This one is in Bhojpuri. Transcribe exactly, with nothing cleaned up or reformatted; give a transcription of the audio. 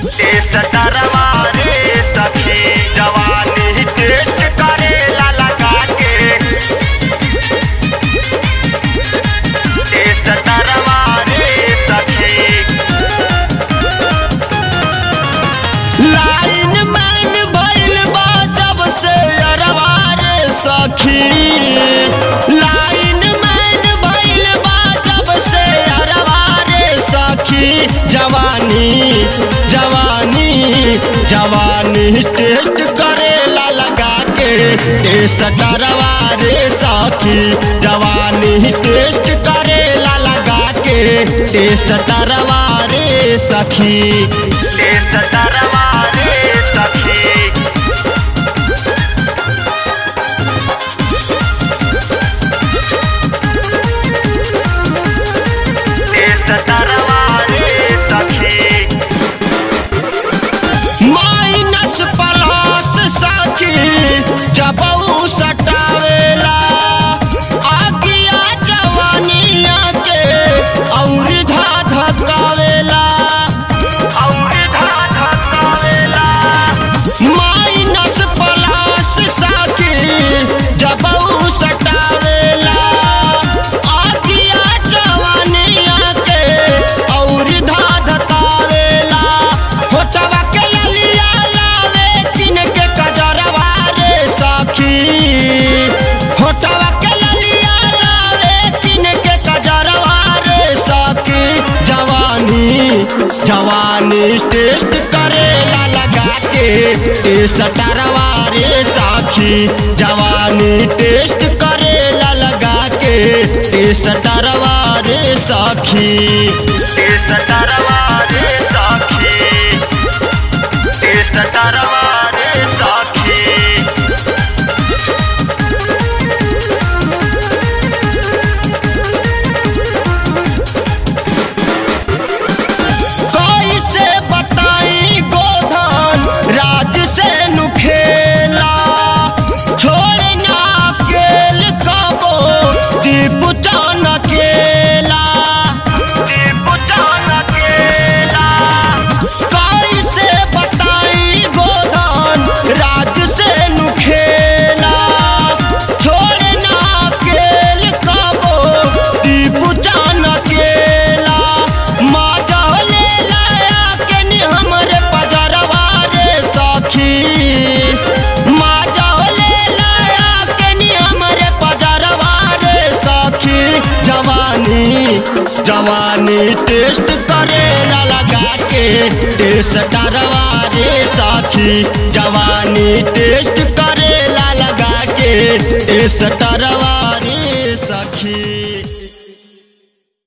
टेस्ट तरवा रे सखी जवानी टेस्ट करेला लगा के टेस्ट तरवा रे सखी लाइन मैन भइल बा जब से अरवा रे सखी लाइन मैन भइल बा जब से अरवा रे सखी जवानी जवानी जवानी टेस्ट करेला लगा के टेस्ट तरवा रे सखी जवानी टेस्ट करेला लगा के टेस्ट तरवा रे सखी टेस्ट तरवा रे सखी टेस्ट तरवा रे सखी माइनस प्लस सखी जब ऊ सटावेला आगिया जवानिया के और धा धकावेला और धा धकावेला माइनस प्लस सखी जब ऊ सटावेला आगिया जवानिया के और धा धकावेला होटवा के ललिया लावे किन के कजरवा रे सखी होटवा के ललिया लावे किन के कजरवा रे सखी जवानी जवानी टेस्ट करेला लगा के टेस्ट तरवा रे सखी जवानी टेस्ट करेला लगा के टेस्ट तरवा रे सखी टेस्ट तरवा रे सखी टेस्ट तरवा रे सखी कैसे बताई गोधन राज से नुखेला छोड़ ना केल कबो दीप जान केला पुटान केला कैसे बताई गोधन राज से नुखेला छोड़ ना केल कबो दीप जान केला माजा ले लाया के नि हमरे पजरवा रे सखी माजा ले लाया के नि हमरे पजरवा रे सखी जवानी जवानी टेस्ट करेला लगा के टेस्ट तरवा रे सखी जवानी टेस्ट करेला लगा के टेस्ट तरवा